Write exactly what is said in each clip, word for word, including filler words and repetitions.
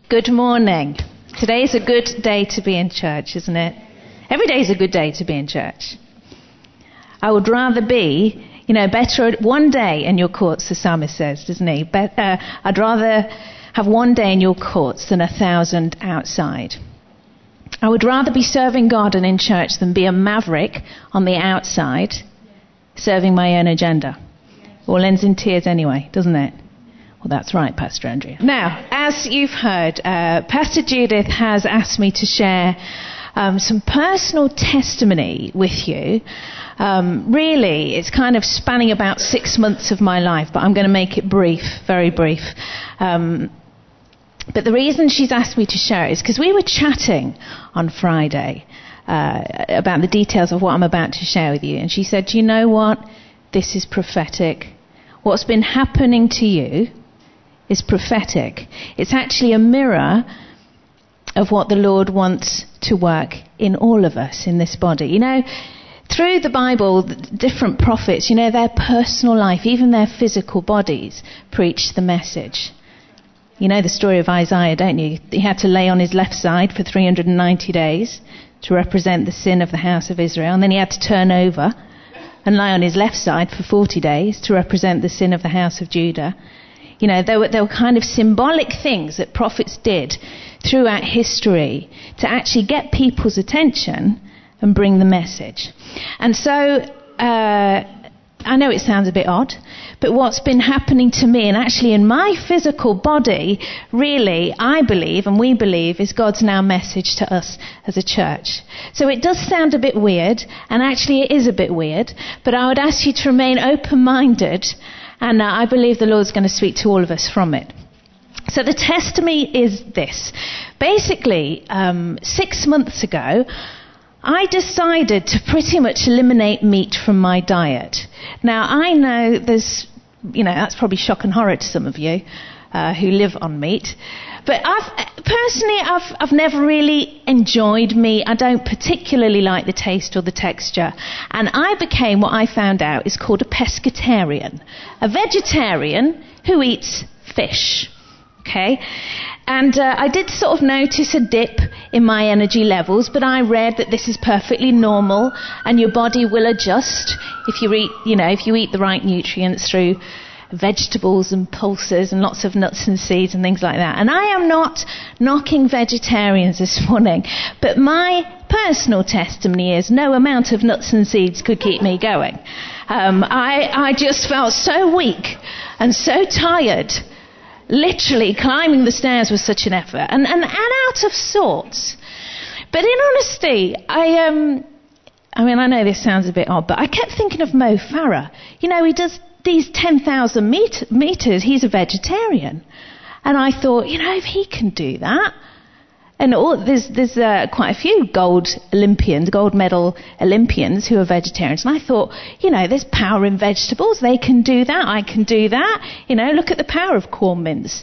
Good morning. Today's a good day to be in church, isn't it? Every day is a good day to be in church. I would rather be, you know, better one day in your courts, the psalmist says, doesn't he? But, uh, I'd rather have one day in your courts than a thousand outside. I would rather be serving God and in church than be a maverick on the outside serving my own agenda. All ends in tears anyway, doesn't it? Well, that's right, Pastor Andrea. Now, as you've heard, uh, Pastor Judith has asked me to share um, some personal testimony with you. Um, really, it's kind of spanning about six months of my life, but I'm going to make it brief, very brief. Um, but the reason she's asked me to share it is because we were chatting on Friday uh, about the details of what I'm about to share with you. And she said, you know what? This is prophetic. What's been happening to you is prophetic. It's actually a mirror of what the Lord wants to work in all of us in this body. You know, through the Bible, different prophets, you know, their personal life, even their physical bodies, preach the message. You know the story of Isaiah, don't you? He had to lay on his left side for three hundred ninety days to represent the sin of the house of Israel. And then he had to turn over and lie on his left side for forty days to represent the sin of the house of Judah. You know, there were, there were kind of symbolic things that prophets did throughout history to actually get people's attention and bring the message. And so, uh, I know it sounds a bit odd, but what's been happening to me, and actually in my physical body, really, I believe, and we believe, is God's now message to us as a church. So it does sound a bit weird, and actually it is a bit weird, but I would ask you to remain open-minded, and uh, I believe the Lord's going to speak to all of us from it. So the testimony is this. Basically, um, six months ago, I decided to pretty much eliminate meat from my diet. Now, I know there's, you know, that's probably shock and horror to some of you uh, who live on meat. But I've, personally, I've, I've never really enjoyed meat. I don't particularly like the taste or the texture. And I became what I found out is called a pescatarian. A vegetarian who eats fish. Okay? And uh, I did sort of notice a dip in my energy levels, but I read that this is perfectly normal and your body will adjust if you eat, you know, if you eat the right nutrients through vegetables and pulses and lots of nuts and seeds and things like that. And I am not knocking vegetarians this morning, but my personal testimony is no amount of nuts and seeds could keep me going. Um, I, I just felt so weak and so tired. Literally climbing the stairs was such an effort, and, and, and out of sorts. But in honesty, I um, I mean, I know this sounds a bit odd, but I kept thinking of Mo Farah. You know, he does these ten thousand met- meters, he's a vegetarian. And I thought, you know, if he can do that, and all, there's, there's uh, quite a few gold Olympians, gold medal Olympians who are vegetarians. And I thought, you know, there's power in vegetables. They can do that. I can do that. You know, look at the power of corn mince.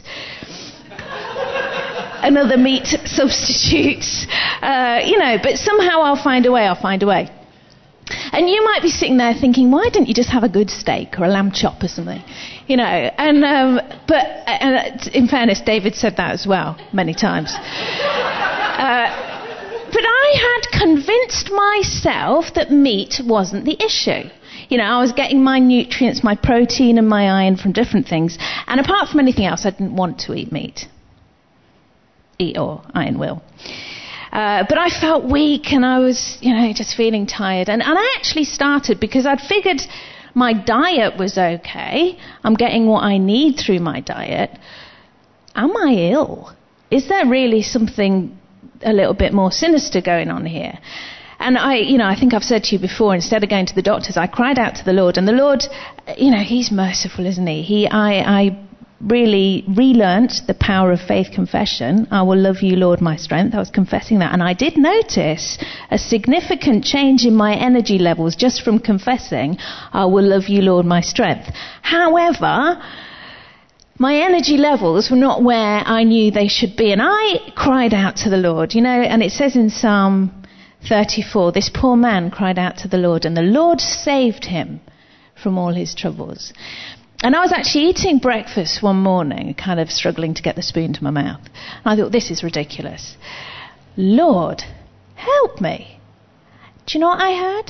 And other meat substitutes. Uh, you know, but somehow I'll find a way. I'll find a way. And you might be sitting there thinking, why didn't you just have a good steak or a lamb chop or something? You know, and um, but uh, in fairness, David said that as well, many times. Uh, but I had convinced myself that meat wasn't the issue. You know, I was getting my nutrients, my protein and my iron from different things. And apart from anything else, I didn't want to eat meat. Eat or iron will. Uh, but I felt weak and I was, you know, just feeling tired. And, and I actually started because I'd figured my diet was okay. I'm getting what I need through my diet. Am I ill? Is there really something a little bit more sinister going on here? And I, you know, I think I've said to you before, instead of going to the doctors, I cried out to the Lord. And the Lord, you know, He's merciful, isn't He? He, I, I really relearnt the power of faith confession. I will love you, Lord, my strength. I was confessing that. And I did notice a significant change in my energy levels just from confessing, I will love you, Lord, my strength. However, my energy levels were not where I knew they should be. And I cried out to the Lord, you know, and it says in Psalm thirty-four, this poor man cried out to the Lord, and the Lord saved him from all his troubles. And I was actually eating breakfast one morning, kind of struggling to get the spoon to my mouth. And I thought, this is ridiculous. Lord, help me. Do you know what I heard?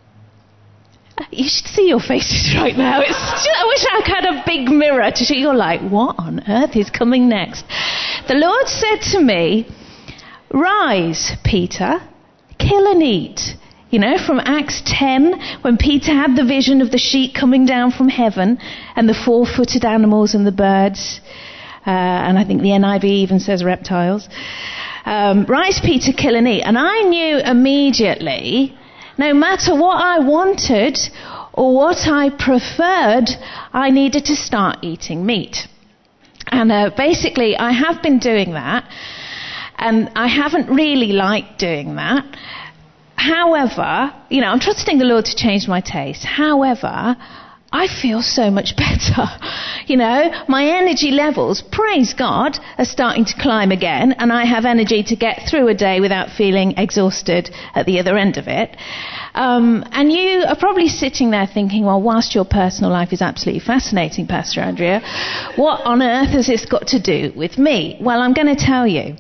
You should see your faces right now. It's just, I wish I had a big mirror to show you. You're like, what on earth is coming next? The Lord said to me, rise, Peter, kill and eat. You know, from Acts ten, when Peter had the vision of the sheep coming down from heaven and the four-footed animals and the birds. Uh, and I think the N I V even says reptiles. Um, rise, Peter, kill and eat. And I knew immediately, no matter what I wanted or what I preferred, I needed to start eating meat. And uh, basically, I have been doing that. And I haven't really liked doing that. However, you know, I'm trusting the Lord to change my taste. However, I feel so much better. You know, my energy levels, praise God, are starting to climb again, and I have energy to get through a day without feeling exhausted at the other end of it. Um, and you are probably sitting there thinking, well, whilst your personal life is absolutely fascinating, Pastor Andrea, what on earth has this got to do with me? Well, I'm going to tell you.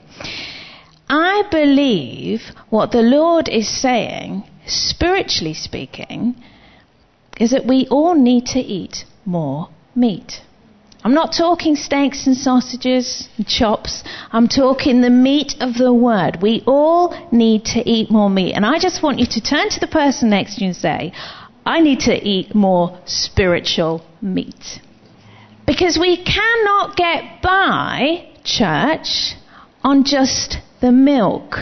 I believe what the Lord is saying, spiritually speaking, is that we all need to eat more meat. I'm not talking steaks and sausages and chops. I'm talking the meat of the word. We all need to eat more meat. And I just want you to turn to the person next to you and say, I need to eat more spiritual meat. Because we cannot get by, church, on just the milk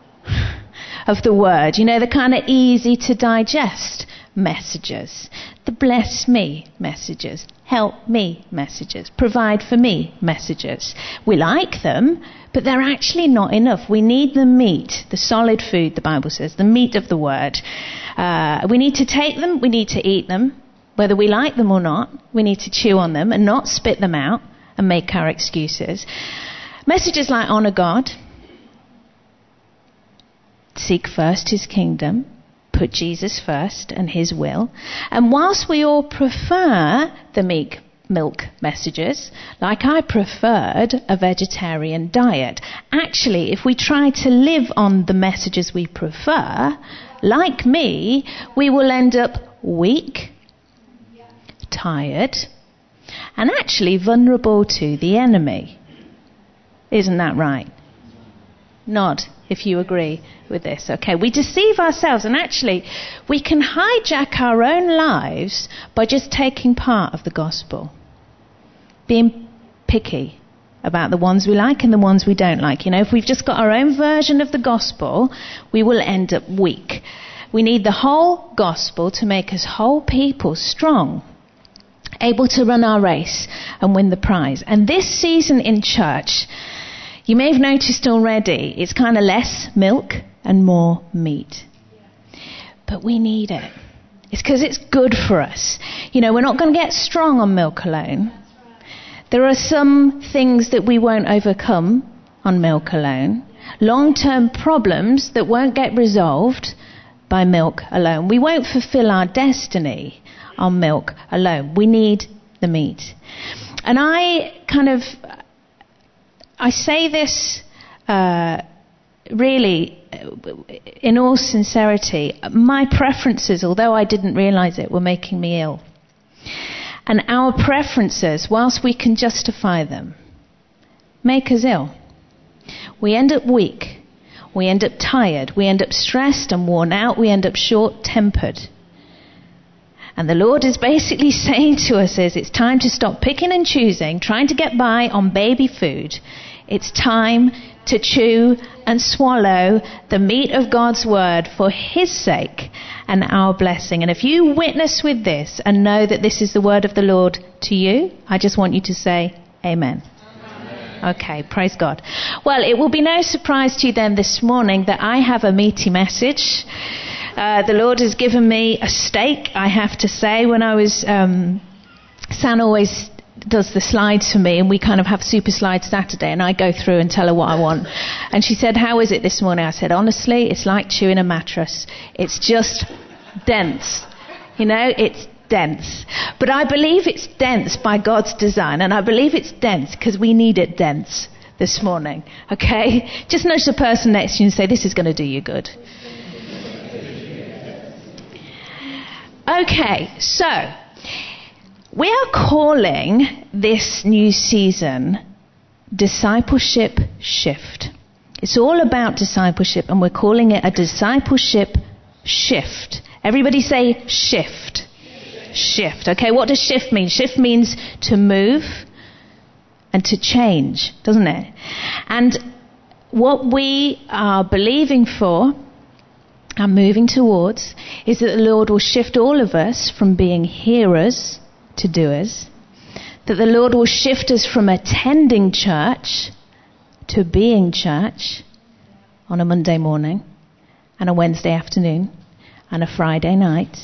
of the word. You know, the kind of easy to digest messages. The bless me messages. Help me messages. Provide for me messages. We like them, but they're actually not enough. We need the meat, the solid food, the Bible says, the meat of the word. Uh, we need to take them, we need to eat them, whether we like them or not. We need to chew on them and not spit them out and make our excuses. Messages like honour God, seek first his kingdom, put Jesus first and his will. And whilst we all prefer the meek milk messages, like I preferred a vegetarian diet, actually, if we try to live on the messages we prefer, like me, we will end up weak, tired, and actually vulnerable to the enemy. Isn't that right? Nod if you agree with this. Okay, we deceive ourselves, and actually we can hijack our own lives by just taking part of the gospel. Being picky about the ones we like and the ones we don't like. You know, if we've just got our own version of the gospel, we will end up weak. We need the whole gospel to make us whole people, strong, able to run our race and win the prize. And this season in church, you may have noticed already, it's kind of less milk and more meat. But we need it. It's because it's good for us. You know, we're not going to get strong on milk alone. There are some things that we won't overcome on milk alone. Long-term problems that won't get resolved by milk alone. We won't fulfill our destiny on milk alone. We need the meat. And I kind of... I say this uh, really in all sincerity. My preferences, although I didn't realise it, were making me ill. And our preferences, whilst we can justify them, make us ill. We end up weak. We end up tired. We end up stressed and worn out. We end up short-tempered. And the Lord is basically saying to us is it's time to stop picking and choosing, trying to get by on baby food. It's time to chew and swallow the meat of God's word for his sake and our blessing. And if you witness with this and know that this is the word of the Lord to you, I just want you to say amen. Amen. Okay, praise God. Well, it will be no surprise to you then this morning that I have a meaty message. Uh, the Lord has given me a steak, I have to say. When I was, um, San always does the slides for me, and we kind of have Super Slide Saturday, and I go through and tell her what I want. And she said, how is it this morning? I said, honestly, it's like chewing a mattress. It's just dense. You know, it's dense. But I believe it's dense by God's design, and I believe it's dense because we need it dense this morning. Okay? Just nudge the person next to you and say, this is going to do you good. Okay, so we are calling this new season Discipleship Shift. It's all about discipleship, and we're calling it a discipleship shift. Everybody say shift. Shift. Okay, what does shift mean? Shift means to move and to change, doesn't it? And what we are believing for and moving towards is that the Lord will shift all of us from being hearers to doers. That the Lord will shift us from attending church to being church on a Monday morning and a Wednesday afternoon and a Friday night.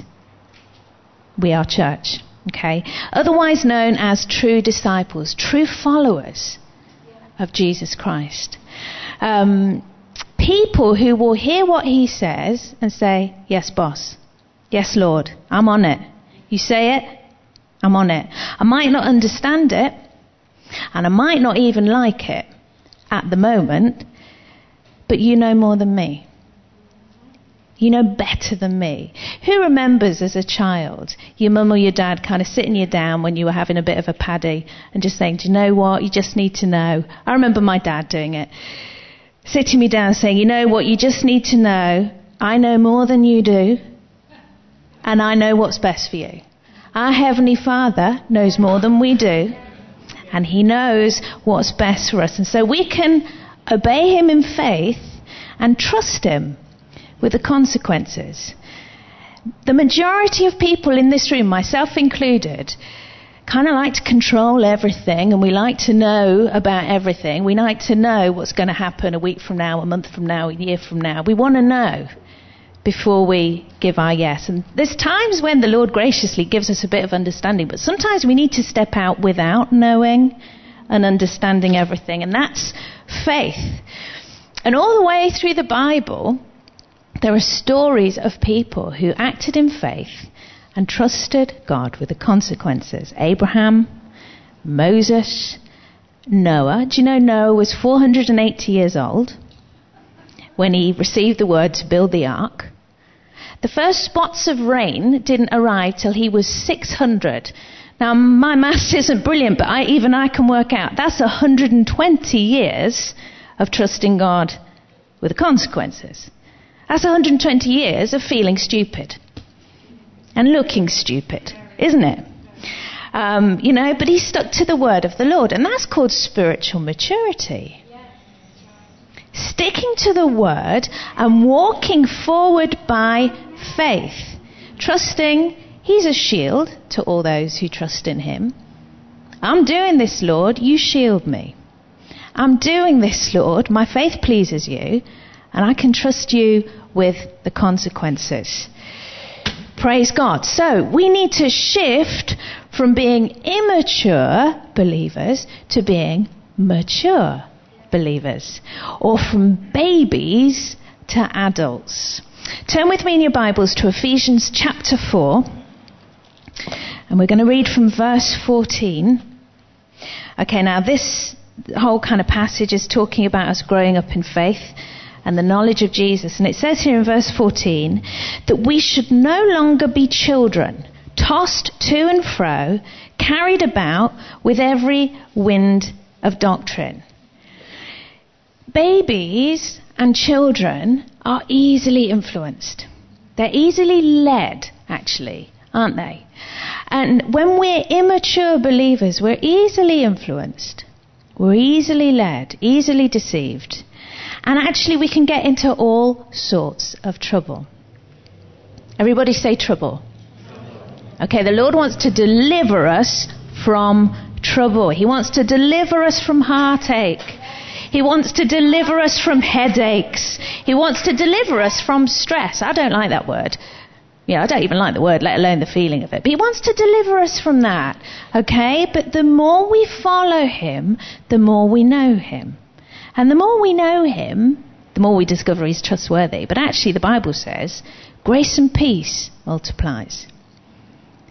We are church, okay? Otherwise known as true disciples, true followers of Jesus Christ. Um, people who will hear what he says and say, yes, boss. Yes, Lord, I'm on it. You say it, I'm on it. I might not understand it, and I might not even like it at the moment, but you know more than me. You know better than me. Who remembers as a child your mum or your dad kind of sitting you down when you were having a bit of a paddy and just saying, do you know what, you just need to know. I remember my dad doing it. Sitting me down saying, you know what, you just need to know, I know more than you do, and I know what's best for you. Our Heavenly Father knows more than we do, and he knows what's best for us. And so we can obey him in faith and trust him with the consequences. The majority of people in this room, myself included, kind of like to control everything, and we like to know about everything. We like to know what's going to happen a week from now, a month from now, a year from now. We want to know before we give our yes. And there's times when the Lord graciously gives us a bit of understanding, but sometimes we need to step out without knowing and understanding everything, and that's faith. And all the way through the Bible, there are stories of people who acted in faith and trusted God with the consequences. Abraham, Moses, Noah. Do you know Noah was four hundred eighty years old when he received the word to build the ark? The first spots of rain didn't arrive till he was six hundred. Now, my maths isn't brilliant, but I, even I can work out that's one hundred twenty years of trusting God with the consequences. That's one hundred twenty years of feeling stupid and looking stupid, isn't it? Um, you know, but he stuck to the word of the Lord, and that's called spiritual maturity. Sticking to the word and walking forward by faith, trusting he's a shield to all those who trust in him. I'm doing this, Lord, you shield me. I'm doing this, Lord, my faith pleases you, and I can trust you with the consequences. Praise God. So we need to shift from being immature believers to being mature believers, or from babies to adults. Turn with me in your Bibles to Ephesians chapter four, and we're going to read from verse fourteen. Okay, now this whole kind of passage is talking about us growing up in faith and the knowledge of Jesus. And it says here in verse fourteen that we should no longer be children, tossed to and fro, carried about with every wind of doctrine. Babies and children are easily influenced. They're easily led, actually, aren't they? And when we're immature believers, we're easily influenced. We're easily led, easily deceived. And actually we can get into all sorts of trouble. Everybody say trouble. Okay, the Lord wants to deliver us from trouble. He wants to deliver us from heartache. He wants to deliver us from headaches. He wants to deliver us from stress. I don't like that word. Yeah, I don't even like the word, let alone the feeling of it. But he wants to deliver us from that. Okay? But the more we follow him, the more we know him. And the more we know him, the more we discover he's trustworthy. But actually the Bible says, grace and peace multiplies.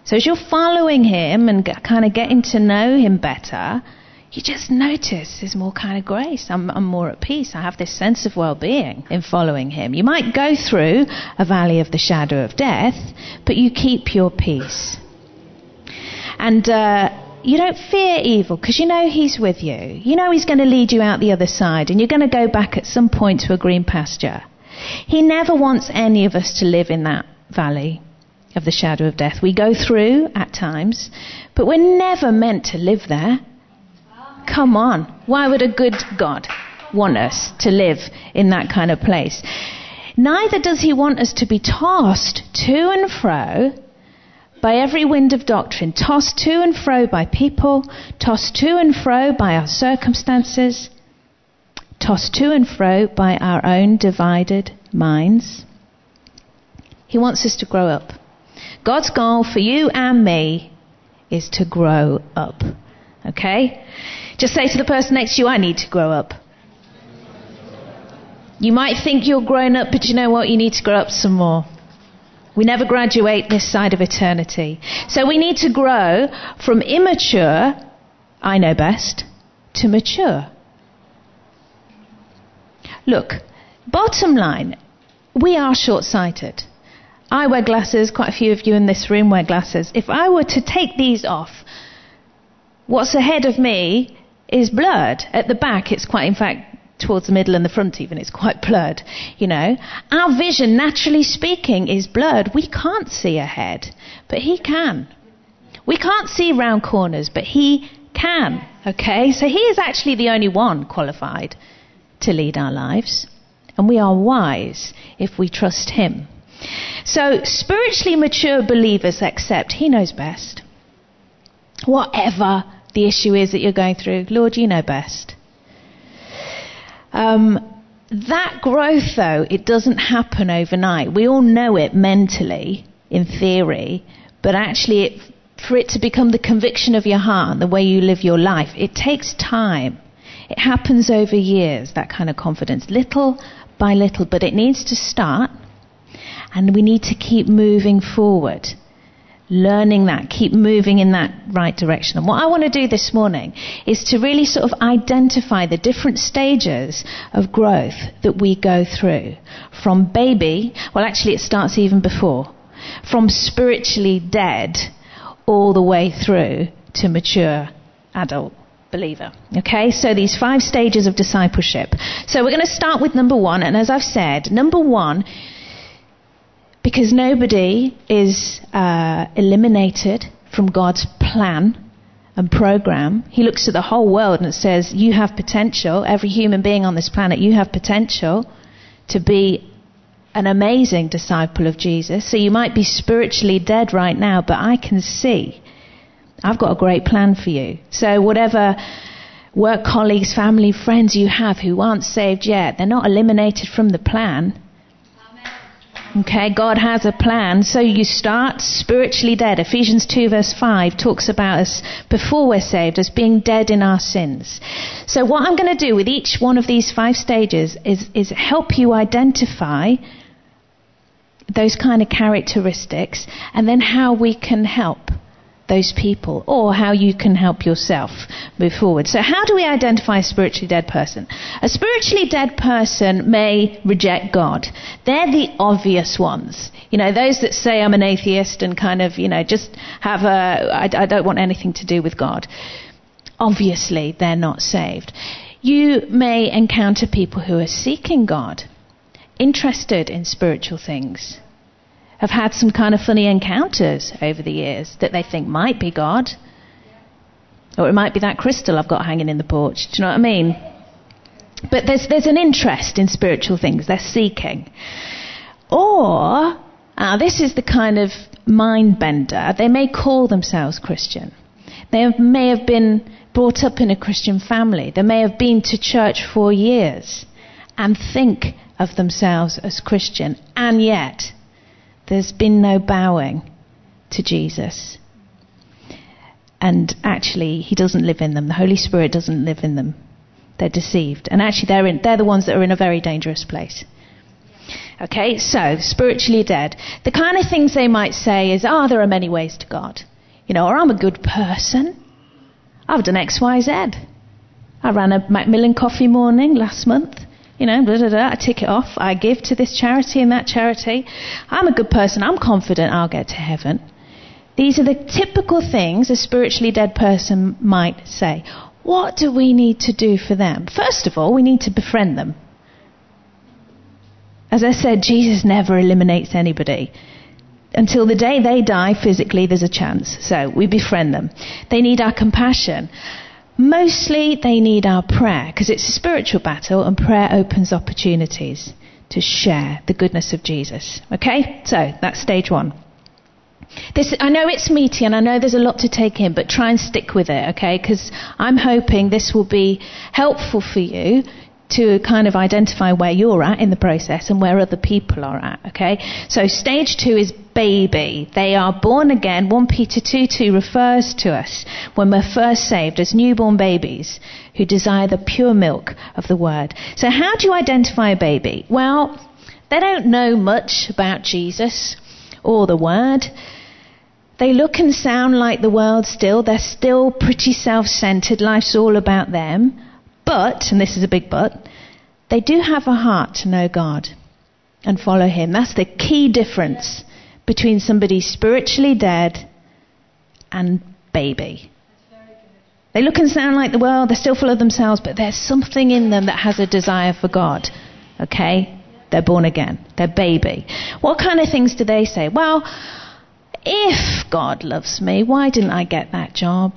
So as you're following him and kind of getting to know him better, you just notice there's more kind of grace. I'm, I'm more at peace. I have this sense of well-being in following him. You might go through a valley of the shadow of death, but you keep your peace. And uh, you don't fear evil because you know he's with you. You know he's going to lead you out the other side and you're going to go back at some point to a green pasture. He never wants any of us to live in that valley of the shadow of death. We go through at times, but we're never meant to live there. Come on. Why would a good God want us to live in that kind of place? Neither does he want us to be tossed to and fro by every wind of doctrine, tossed to and fro by people, tossed to and fro by our circumstances, tossed to and fro by our own divided minds. He wants us to grow up. God's goal for you and me is to grow up. Okay? Just say to the person next to you, I need to grow up. You might think you're grown up, but you know what? You need to grow up some more. We never graduate this side of eternity. So we need to grow from immature, I know best, to mature. Look, bottom line, we are short-sighted. I wear glasses, quite a few of you in this room wear glasses. If I were to take these off, what's ahead of me is blurred. At the back, it's quite, in fact, towards the middle and the front even, it's quite blurred, you know. Our vision, naturally speaking, is blurred. We can't see ahead, but he can. We can't see round corners, but he can, okay? So he is actually the only one qualified to lead our lives, and we are wise if we trust him. So spiritually mature believers accept he knows best. Whatever the issue is that you're going through, Lord, you know best. Um, that growth, though, it doesn't happen overnight. We all know it mentally, in theory, but actually it, for it to become the conviction of your heart, the way you live your life, it takes time. It happens over years, that kind of confidence, little by little, but it needs to start, and we need to keep moving forward. Learning that, keep moving in that right direction. And what I want to do this morning is to really sort of identify the different stages of growth that we go through. From baby, well actually it starts even before, from spiritually dead all the way through to mature adult believer. Okay, so these five stages of discipleship. So we're going to start with number one, and as I've said, number one, because nobody is uh, eliminated from God's plan and program. He looks at the whole world and says, you have potential. Every human being on this planet, you have potential to be an amazing disciple of Jesus. So you might be spiritually dead right now, but I can see I've got a great plan for you. So whatever work colleagues, family, friends you have who aren't saved yet, they're not eliminated from the plan. Okay, God has a plan. So you start spiritually dead. Ephesians two verse five talks about us before we're saved as being dead in our sins. So what I'm going to do with each one of these five stages is, is help you identify those kind of characteristics and then how we can help those people, or how you can help yourself move forward. So how do we identify a spiritually dead person? A spiritually dead person may reject God. They're the obvious ones. You know, those that say I'm an atheist and kind of, you know, just have a, I, I don't want anything to do with God. Obviously, they're not saved. You may encounter people who are seeking God, interested in spiritual things, have had some kind of funny encounters over the years that they think might be God. Or it might be that crystal I've got hanging in the porch. Do you know what I mean? But there's there's an interest in spiritual things. They're seeking. Or, uh, this is the kind of mind bender. They may call themselves Christian. They have, may have been brought up in a Christian family. They may have been to church for years and think of themselves as Christian. And yet, there's been no bowing to Jesus. And actually, he doesn't live in them. The Holy Spirit doesn't live in them. They're deceived. And actually, they're, in, they're the ones that are in a very dangerous place. Okay, so spiritually dead. The kind of things they might say is, oh, there are many ways to God. You know, or I'm a good person. I've done X, Y, Z. I ran a Macmillan coffee morning last month. You know, blah, blah, blah. I tick it off. I give to this charity and that charity. I'm a good person. I'm confident I'll get to heaven. These are the typical things a spiritually dead person might say. What do we need to do for them? First of all, we need to befriend them. As I said, Jesus never eliminates anybody. Until the day they die physically, there's a chance. So we befriend them. They need our compassion. Mostly they need our prayer, because it's a spiritual battle and prayer opens opportunities to share the goodness of Jesus. Okay? So that's stage one. This, I know it's meaty and I know there's a lot to take in, but try and stick with it, okay? Because I'm hoping this will be helpful for you to kind of identify where you're at in the process and where other people are at, okay? So stage two is baby. They are born again. First Peter two two refers to us when we're first saved as newborn babies who desire the pure milk of the word. So how do you identify a baby? Well, they don't know much about Jesus or the word. They look and sound like the world still. They're still pretty self-centered. Life's all about them. But, and this is a big but, they do have a heart to know God and follow him. That's the key difference between somebody spiritually dead and baby. They look and sound like the world. They're still full of themselves, but there's something in them that has a desire for God. Okay? They're born again. They're baby. What kind of things do they say? Well, if God loves me, why didn't I get that job?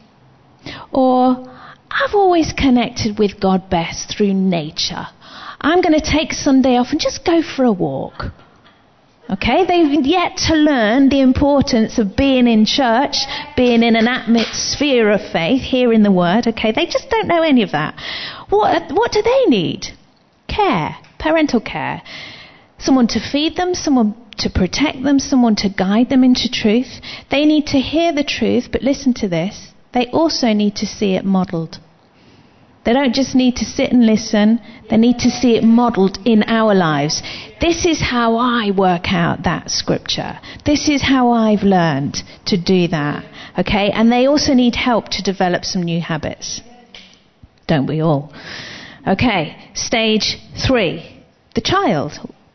Or, I've always connected with God best through nature. I'm going to take Sunday off and just go for a walk. Okay? They've yet to learn the importance of being in church, being in an atmosphere of faith, hearing the word. Okay? They just don't know any of that. What, what do they need? Care. Parental care. Someone to feed them, someone to protect them, someone to guide them into truth. They need to hear the truth, but listen to this. They also need to see it modelled. They don't just need to sit and listen. They need to see it modelled in our lives. This is how I work out that scripture. This is how I've learned to do that. Okay? And they also need help to develop some new habits. Don't we all? Okay. Stage three. The child.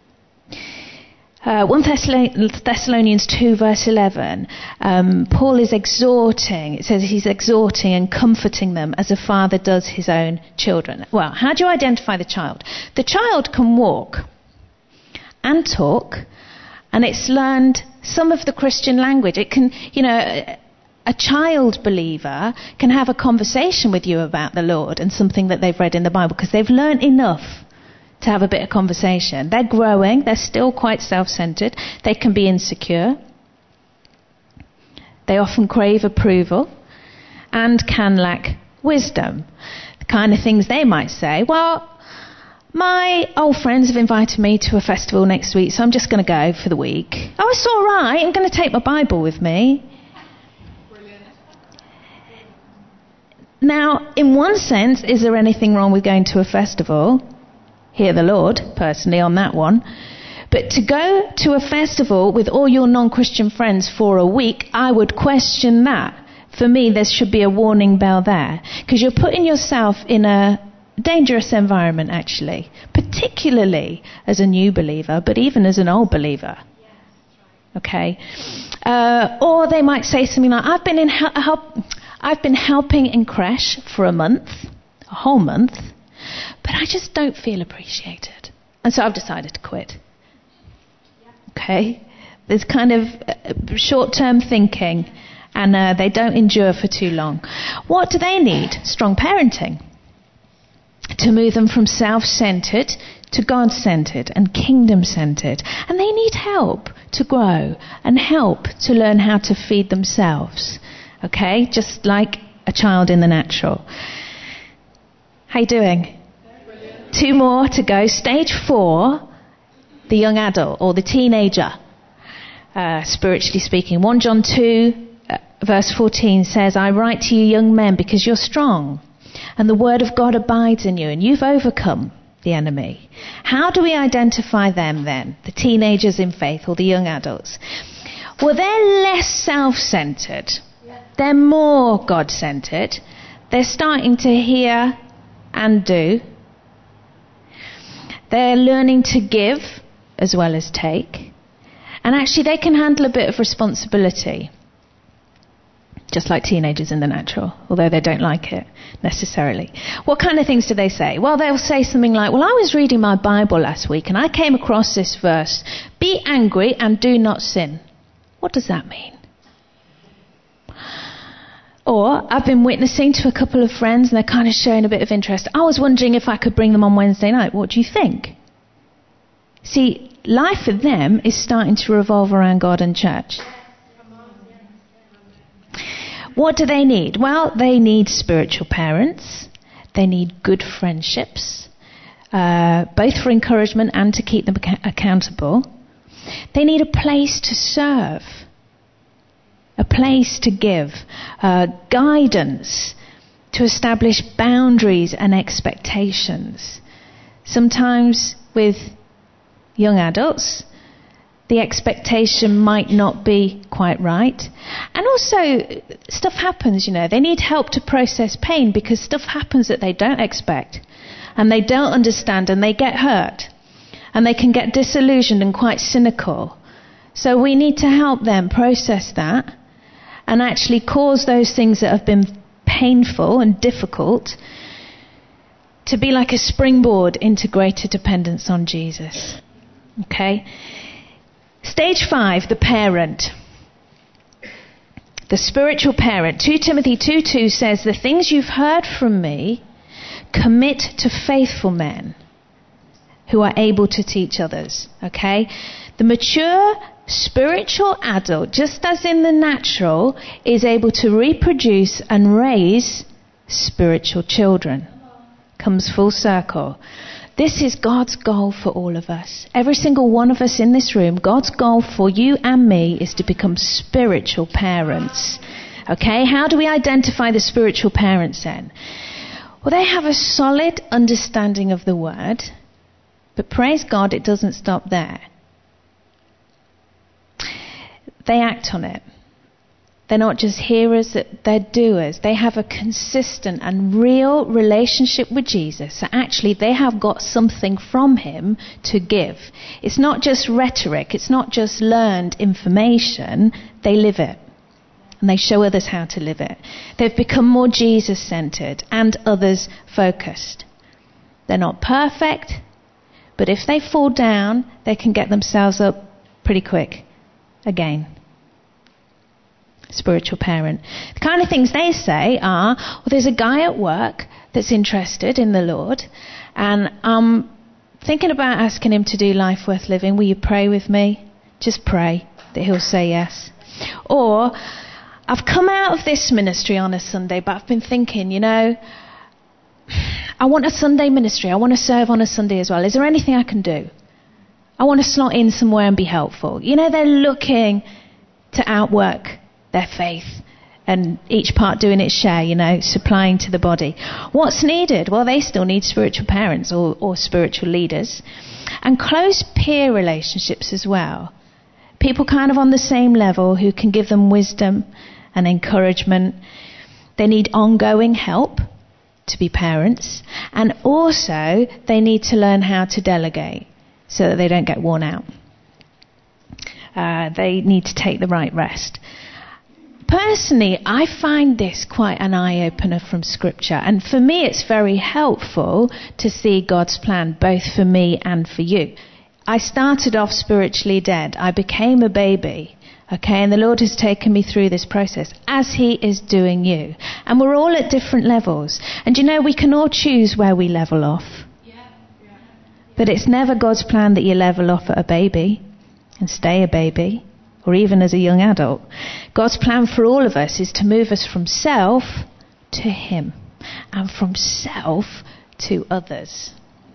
Uh, First Thessalonians two verse eleven, um, Paul is exhorting, it says he's exhorting and comforting them as a father does his own children. Well, how do you identify the child? The child can walk and talk, and it's learned some of the Christian language. It can, you know, a child believer can have a conversation with you about the Lord and something that they've read in the Bible because they've learned enough to have a bit of conversation. They're growing. They're still quite self-centered. They can be insecure. They often crave approval and can lack wisdom. The kind of things they might say, well, my old friends have invited me to a festival next week, so I'm just going to go for the week. Oh, it's all right. I'm going to take my Bible with me. Brilliant. Now, in one sense, is there anything wrong with going to a festival? Hear the Lord, personally, on that one. But to go to a festival with all your non-Christian friends for a week, I would question that. For me, there should be a warning bell there. Because you're putting yourself in a dangerous environment, actually. Particularly as a new believer, but even as an old believer. Okay? Uh, or they might say something like, I've been, in help, I've been helping in creche for a month, a whole month, but I just don't feel appreciated. And so I've decided to quit. Okay? There's kind of uh, short-term thinking, and uh, they don't endure for too long. What do they need? Strong parenting. To move them from self-centered to God-centered and kingdom-centered. And they need help to grow and help to learn how to feed themselves. Okay? Just like a child in the natural. How you doing? Two more to go. Stage four, the young adult or the teenager, uh, spiritually speaking. First John two, uh, verse fourteen says, I write to you young men because you're strong and the word of God abides in you and you've overcome the enemy. How do we identify them then, the teenagers in faith or the young adults? Well, they're less self-centered. They're more God-centered. They're starting to hear and do. They're learning to give as well as take. And actually they can handle a bit of responsibility. Just like teenagers in the natural, although they don't like it necessarily. What kind of things do they say? Well, they'll say something like, well, I was reading my Bible last week and I came across this verse, be angry and do not sin. What does that mean? Or, I've been witnessing to a couple of friends and they're kind of showing a bit of interest. I was wondering if I could bring them on Wednesday night. What do you think? See, life for them is starting to revolve around God and church. What do they need? Well, they need spiritual parents. They need good friendships, uh, both for encouragement and to keep them ac- accountable. They need a place to serve. A place to give, uh, guidance, to establish boundaries and expectations. Sometimes with young adults, the expectation might not be quite right. And also, stuff happens, you know. They need help to process pain because stuff happens that they don't expect and they don't understand and they get hurt and they can get disillusioned and quite cynical. So we need to help them process that and actually cause those things that have been painful and difficult to be like a springboard into greater dependence on Jesus. Okay? Stage five, the parent. The spiritual parent. Second Timothy two two says, the things you've heard from me, commit to faithful men who are able to teach others. Okay? The mature spiritual adult, just as in the natural, is able to reproduce and raise spiritual children. Comes full circle. This is God's goal for all of us. Every single one of us in this room, God's goal for you and me is to become spiritual parents. Okay, how do we identify the spiritual parents then? Well, they have a solid understanding of the word, but praise God, it doesn't stop there. They act on it. They're not just hearers, they're doers. They have a consistent and real relationship with Jesus. So actually, they have got something from him to give. It's not just rhetoric. It's not just learned information. They live it. And they show others how to live it. They've become more Jesus-centered and others-focused. They're not perfect, but if they fall down, they can get themselves up pretty quick again. Spiritual parent. The kind of things they say are, well, there's a guy at work that's interested in the Lord, and I'm thinking about asking him to do Life Worth Living. Will you pray with me? Just pray that he'll say yes. Or, I've come out of this ministry on a Sunday, but I've been thinking, you know, I want a Sunday ministry. I want to serve on a Sunday as well. Is there anything I can do? I want to slot in somewhere and be helpful. You know, they're looking to outwork their faith and each part doing its share, you know, supplying to the body. What's needed? Well, they still need spiritual parents or, or spiritual leaders and close peer relationships as well. People kind of on the same level who can give them wisdom and encouragement. They need ongoing help to be parents, and also they need to learn how to delegate so that they don't get worn out. Uh, they need to take the right rest. Personally, I find this quite an eye-opener from Scripture. And for me, it's very helpful to see God's plan, both for me and for you. I started off spiritually dead. I became a baby. Okay, and the Lord has taken me through this process, as He is doing you. And we're all at different levels. And you know, we can all choose where we level off. But it's never God's plan that you level off at a baby and stay a baby, or even as a young adult. God's plan for all of us is to move us from self to Him, and from self to others.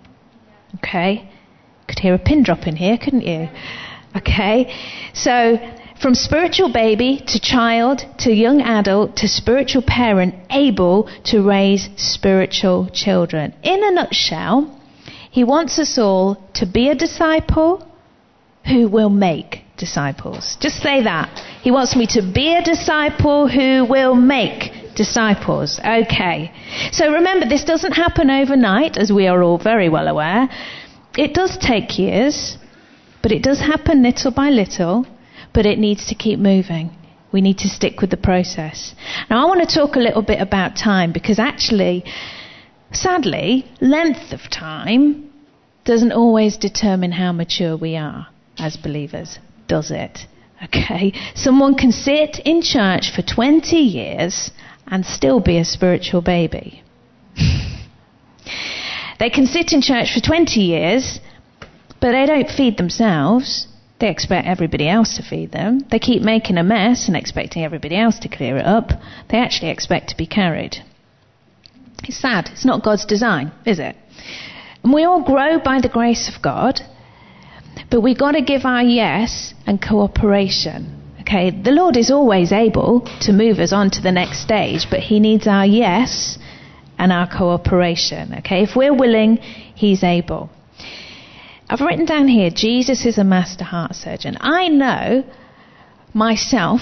Okay? Could hear a pin drop in here, couldn't you? Okay? So, from spiritual baby to child to young adult to spiritual parent, able to raise spiritual children. In a nutshell, He wants us all to be a disciple who will make disciples. Just say that. He wants me to be a disciple who will make disciples. Okay. So remember, this doesn't happen overnight, as we are all very well aware. It does take years, but it does happen little by little, but it needs to keep moving. We need to stick with the process. Now, I want to talk a little bit about time, because actually, sadly, length of time doesn't always determine how mature we are as believers, does it? Okay. Someone can sit in church for twenty years and still be a spiritual baby. They can sit in church for twenty years, but they don't feed themselves. They expect everybody else to feed them. They keep making a mess and expecting everybody else to clear it up. They actually expect to be carried. It's sad. It's not God's design, is it? And we all grow by the grace of God, but we've got to give our yes and cooperation. Okay, the Lord is always able to move us on to the next stage, but he needs our yes and our cooperation. Okay, if we're willing, he's able. I've written down here, Jesus is a master heart surgeon. I know myself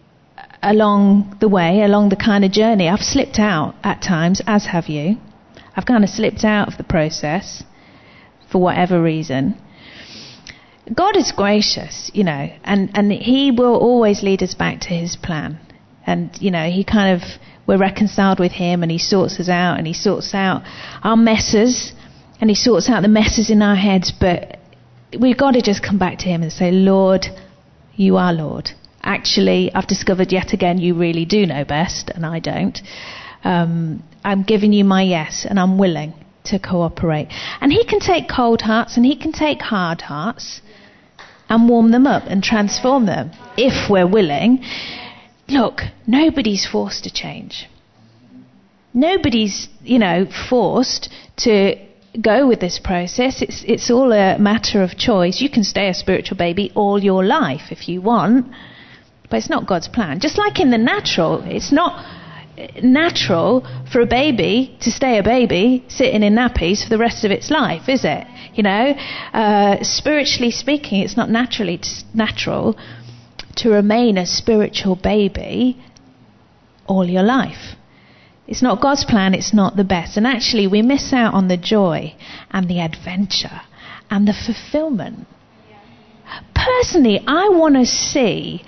along the way, along the kind of journey, I've slipped out at times, as have you. I've kind of slipped out of the process for whatever reason. God is gracious, you know, and, and he will always lead us back to his plan. And, you know, he kind of, we're reconciled with him, and he sorts us out, and he sorts out our messes, and he sorts out the messes in our heads. But we've got to just come back to him and say, Lord, you are Lord. Actually, I've discovered yet again you really do know best, and I don't. Um, I'm giving you my yes, and I'm willing to cooperate. And he can take cold hearts, and he can take hard hearts, and warm them up and transform them, if we're willing. Look, nobody's forced to change. Nobody's, you know, forced to go with this process. It's it's all a matter of choice. You can stay a spiritual baby all your life if you want, but it's not God's plan. Just like in the natural, it's not natural for a baby to stay a baby sitting in nappies for the rest of its life, is it? You know, uh, spiritually speaking, it's not naturally t- natural to remain a spiritual baby all your life. It's not God's plan, it's not the best. And actually, we miss out on the joy and the adventure and the fulfillment. Personally, I want to see,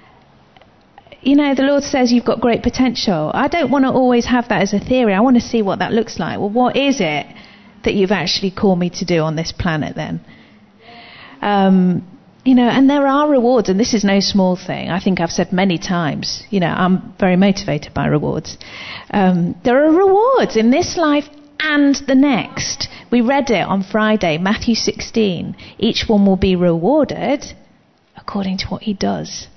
you know, the Lord says you've got great potential. I don't want to always have that as a theory. I want to see what that looks like. Well, what is it that you've actually called me to do on this planet then? Um, you know, and there are rewards, and this is no small thing. I think I've said many times, you know, I'm very motivated by rewards. Um, there are rewards in this life and the next. We read it on Friday, Matthew sixteen. Each one will be rewarded according to what he does.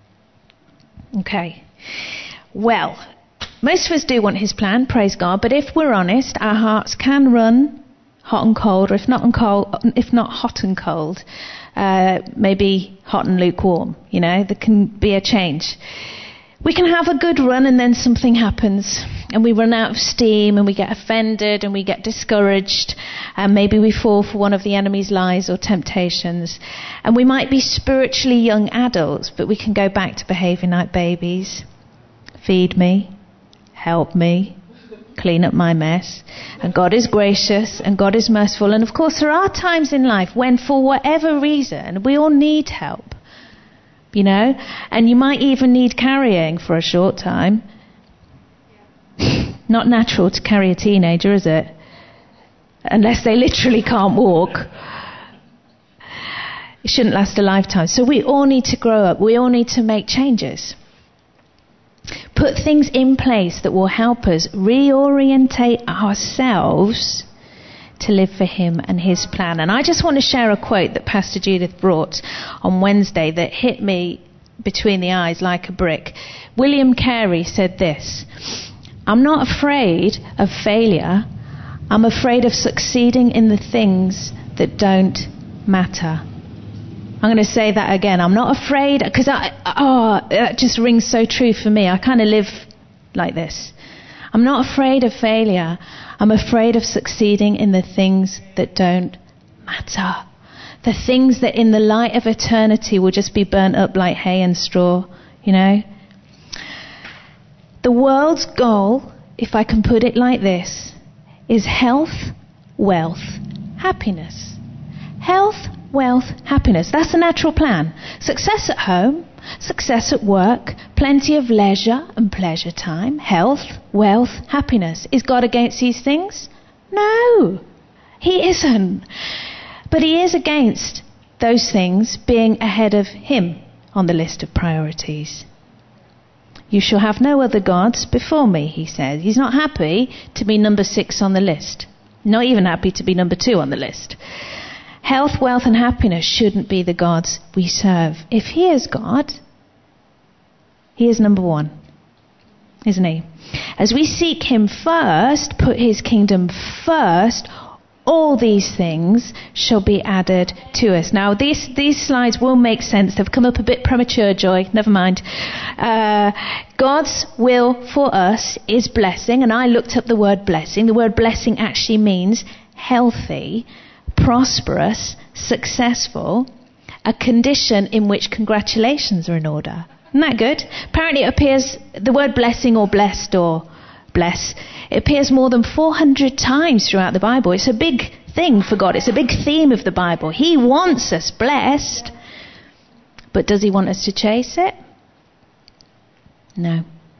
Okay. Well, most of us do want his plan, praise God, but if we're honest, our hearts can run hot and cold, or if not, and cold, if not hot and cold, uh, maybe hot and lukewarm. You know, there can be a change. We can have a good run and then something happens and we run out of steam and we get offended and we get discouraged and maybe we fall for one of the enemy's lies or temptations. And we might be spiritually young adults, but we can go back to behaving like babies. Feed me, help me, clean up my mess. And God is gracious and God is merciful. And of course there are times in life when for whatever reason we all need help. You know, and you might even need carrying for a short time. Not natural to carry a teenager, is it? Unless they literally can't walk. It shouldn't last a lifetime. So we all need to grow up. We all need to make changes. Put things in place that will help us reorientate ourselves to live for him and his plan. And I just want to share a quote that Pastor Judith brought on Wednesday that hit me between the eyes like a brick. William Carey said this: "I'm not afraid of failure. I'm afraid of succeeding in the things that don't matter." I'm going to say that again. I'm not afraid, because I, oh, that just rings so true for me. I kind of live like this. I'm not afraid of failure. I'm afraid of succeeding in the things that don't matter. The things that in the light of eternity will just be burnt up like hay and straw, you know. The world's goal, if I can put it like this, is health, wealth, happiness. Health, wealth, happiness. That's the natural plan. Success at home, success at work, plenty of leisure and pleasure time, health, wealth, happiness. Is God against these things? No, he isn't. But he is against those things being ahead of him on the list of priorities. You shall have no other gods before me, he says. He's not happy to be number six on the list. Not even happy to be number two on the list. Health, wealth and happiness shouldn't be the gods we serve. If he is God, he is number one, isn't he? As we seek him first, put his kingdom first, all these things shall be added to us. Now, these, these slides will make sense. They've come up a bit premature, Joy. Never mind. Uh, God's will for us is blessing. And I looked up the word blessing. The word blessing actually means healthy, prosperous, successful, a condition in which congratulations are in order. Isn't that good? Apparently it appears, the word blessing or blessed or bless, it appears more than four hundred times throughout the Bible. It's a big thing for God. It's a big theme of the Bible. He wants us blessed. But does he want us to chase it? No.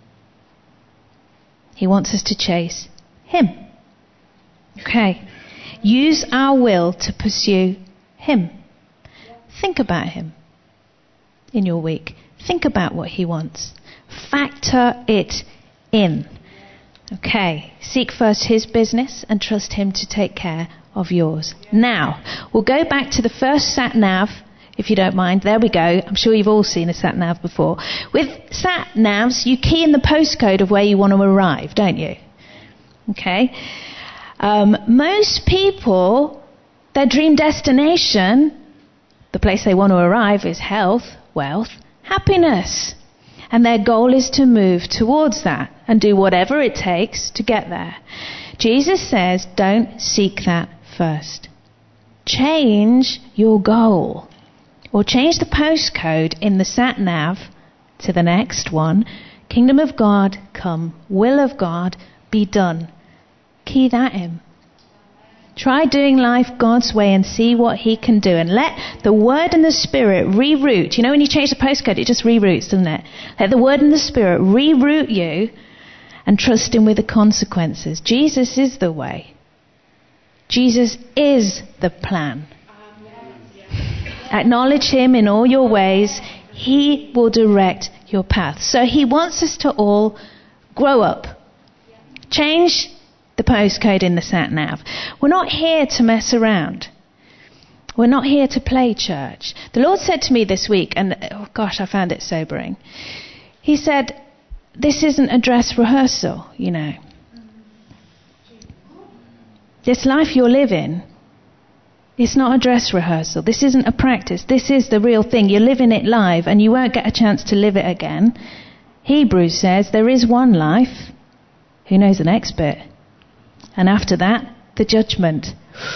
He wants us to chase him. Okay. Use our will to pursue him. Think about him in your week. Think about what he wants. Factor it in. Okay, seek first his business and trust him to take care of yours. Now, we'll go back to the first sat-nav, if you don't mind. There we go. I'm sure you've all seen a sat-nav before. With sat-navs, you key in the postcode of where you want to arrive, don't you? Okay. Um, most people, their dream destination, the place they want to arrive, is health, wealth, happiness. And their goal is to move towards that and do whatever it takes to get there. Jesus says, don't seek that first. Change your goal. Or change the postcode in the sat-nav to the next one. Kingdom of God come. Will of God be done. Key that in. Try doing life God's way and see what he can do. And let the word and the spirit reroute. You know when you change the postcode, it just reroutes, doesn't it? Let the word and the spirit reroute you and trust him with the consequences. Jesus is the way. Jesus is the plan. Acknowledge him in all your ways. He will direct your path. So he wants us to all grow up. Change the postcode in the sat-nav. We're not here to mess around. We're not here to play church. The Lord said to me this week, and oh gosh, I found it sobering. He said, this isn't a dress rehearsal, you know. This life you're living, it's not a dress rehearsal. This isn't a practice. This is the real thing. You're living it live and you won't get a chance to live it again. Hebrews says there is one life. Who knows the next bit? And after that, the judgment.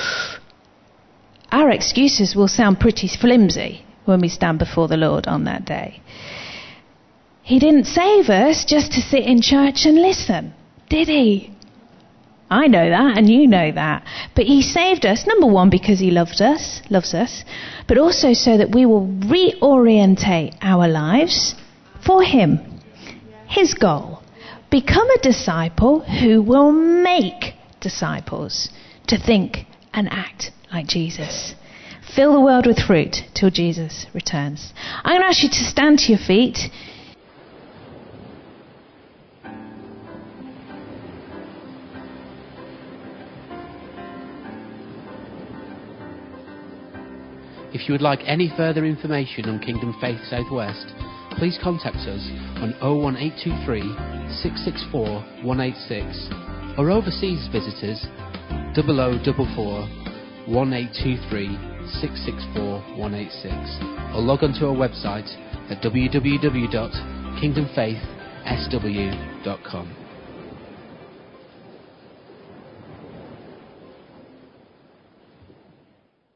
Our excuses will sound pretty flimsy when we stand before the Lord on that day. He didn't save us just to sit in church and listen, did he? I know that, and you know that. But he saved us, number one, because he loved us, loves us, but also so that we will reorientate our lives for him. His goal. Become a disciple who will make disciples to think and act like Jesus. Fill the world with fruit till Jesus returns. I'm going to ask you to stand to your feet. If you would like any further information on Kingdom Faith Southwest, please contact us on oh one eight two three, six six four, one eight six or overseas visitors double oh double four, one eight two three, six six four, one eight six or log on to our website at w w w dot kingdom faith s w dot com.